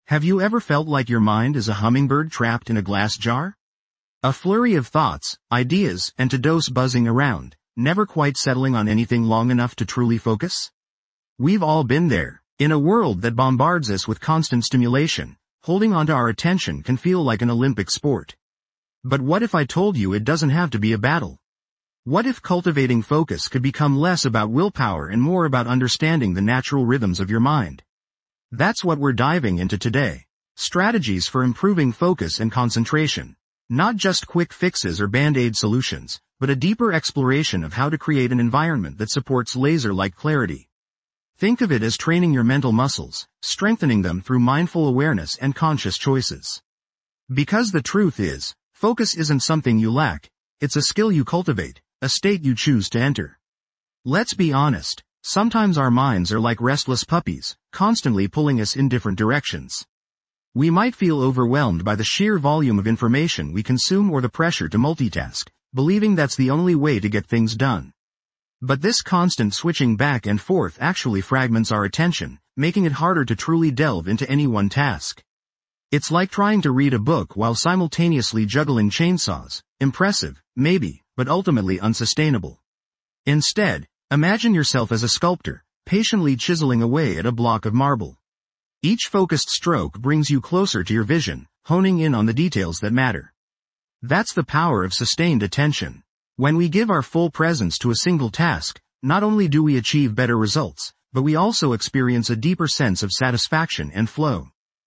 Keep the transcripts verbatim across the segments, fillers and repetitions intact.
Have you ever felt like your mind is a hummingbird trapped in a glass jar? A flurry of thoughts, ideas, and to-dos buzzing around, never quite settling on anything long enough to truly focus? We've all been there. In a world that bombards us with constant stimulation, holding onto our attention can feel like an Olympic sport. But what if I told you it doesn't have to be a battle? What if cultivating focus could become less about willpower and more about understanding the natural rhythms of your mind? That's what we're diving into today. Strategies for improving focus and concentration. Not just quick fixes or band-aid solutions, but a deeper exploration of how to create an environment that supports laser-like clarity. Think of it as training your mental muscles, strengthening them through mindful awareness and conscious choices. Because the truth is, focus isn't something you lack, it's a skill you cultivate, a state you choose to enter. Let's be honest, sometimes our minds are like restless puppies, constantly pulling us in different directions. We might feel overwhelmed by the sheer volume of information we consume or the pressure to multitask, believing that's the only way to get things done. But this constant switching back and forth actually fragments our attention, making it harder to truly delve into any one task. It's like trying to read a book while simultaneously juggling chainsaws. Impressive, maybe, but ultimately unsustainable. Instead, imagine yourself as a sculptor, patiently chiseling away at a block of marble. Each focused stroke brings you closer to your vision, honing in on the details that matter. That's the power of sustained attention. When we give our full presence to a single task, not only do we achieve better results, but we also experience a deeper sense of satisfaction and flow.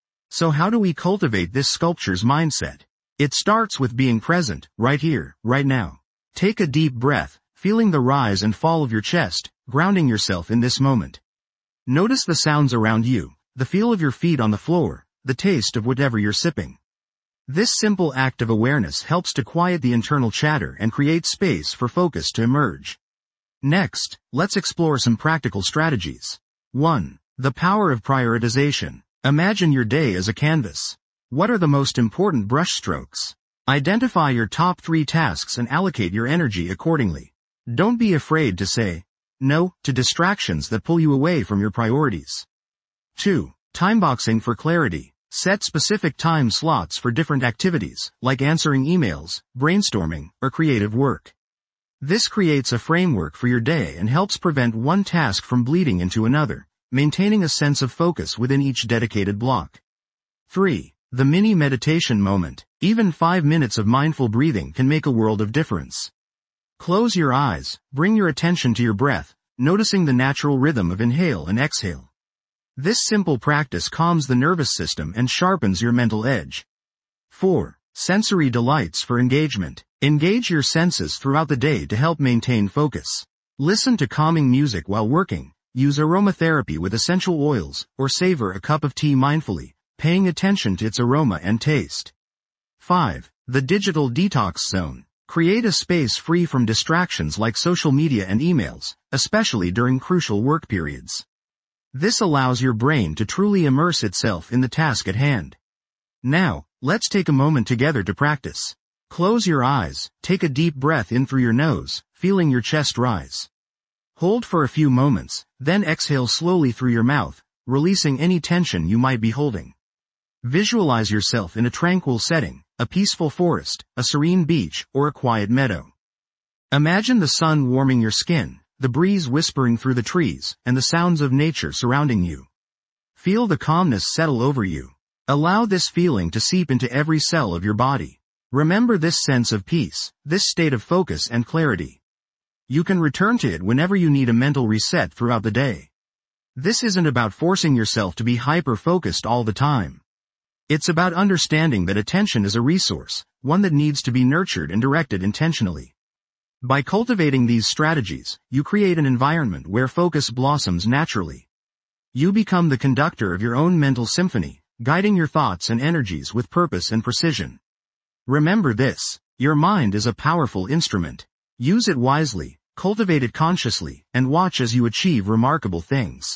So how do we cultivate this sculpture's mindset? It starts with being present, right here, right now. Take a deep breath, feeling the rise and fall of your chest, grounding yourself in this moment. Notice the sounds around you, the feel of your feet on the floor, the taste of whatever you're sipping. This simple act of awareness helps to quiet the internal chatter and create space for focus to emerge. Next, let's explore some practical strategies. one. The power of prioritization. Imagine your day as a canvas. What are the most important brushstrokes? Identify your top three tasks and allocate your energy accordingly. Don't be afraid to say no to distractions that pull you away from your priorities. two. Timeboxing for clarity. Set specific time slots for different activities, like answering emails, brainstorming, or creative work. This creates a framework for your day and helps prevent one task from bleeding into another, maintaining a sense of focus within each dedicated block. three. The mini meditation moment. Even five minutes of mindful breathing can make a world of difference. Close your eyes, bring your attention to your breath, noticing the natural rhythm of inhale and exhale. This simple practice calms the nervous system and sharpens your mental edge. four. Sensory delights for engagement. Engage your senses throughout the day to help maintain focus. Listen to calming music while working, use aromatherapy with essential oils, or savor a cup of tea mindfully, paying attention to its aroma and taste. five. The digital detox zone. Create a space free from distractions like social media and emails, especially during crucial work periods. This allows your brain to truly immerse itself in the task at hand. Now, let's take a moment together to practice. Close your eyes, take a deep breath in through your nose, feeling your chest rise. Hold for a few moments, then exhale slowly through your mouth, releasing any tension you might be holding. Visualize yourself in a tranquil setting, a peaceful forest, a serene beach, or a quiet meadow. Imagine the sun warming your skin, the breeze whispering through the trees, and the sounds of nature surrounding you. Feel the calmness settle over you. Allow this feeling to seep into every cell of your body. Remember this sense of peace, this state of focus and clarity. You can return to it whenever you need a mental reset throughout the day. This isn't about forcing yourself to be hyper-focused all the time. It's about understanding that attention is a resource, one that needs to be nurtured and directed intentionally. By cultivating these strategies, you create an environment where focus blossoms naturally. You become the conductor of your own mental symphony, guiding your thoughts and energies with purpose and precision. Remember this, your mind is a powerful instrument. Use it wisely, cultivate it consciously, and watch as you achieve remarkable things.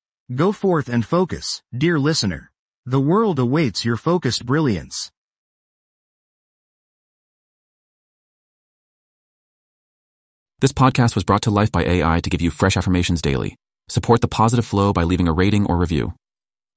Go forth and focus, dear listener. The world awaits your focused brilliance. This podcast was brought to life by A I to give you fresh affirmations daily. Support the positive flow by leaving a rating or review.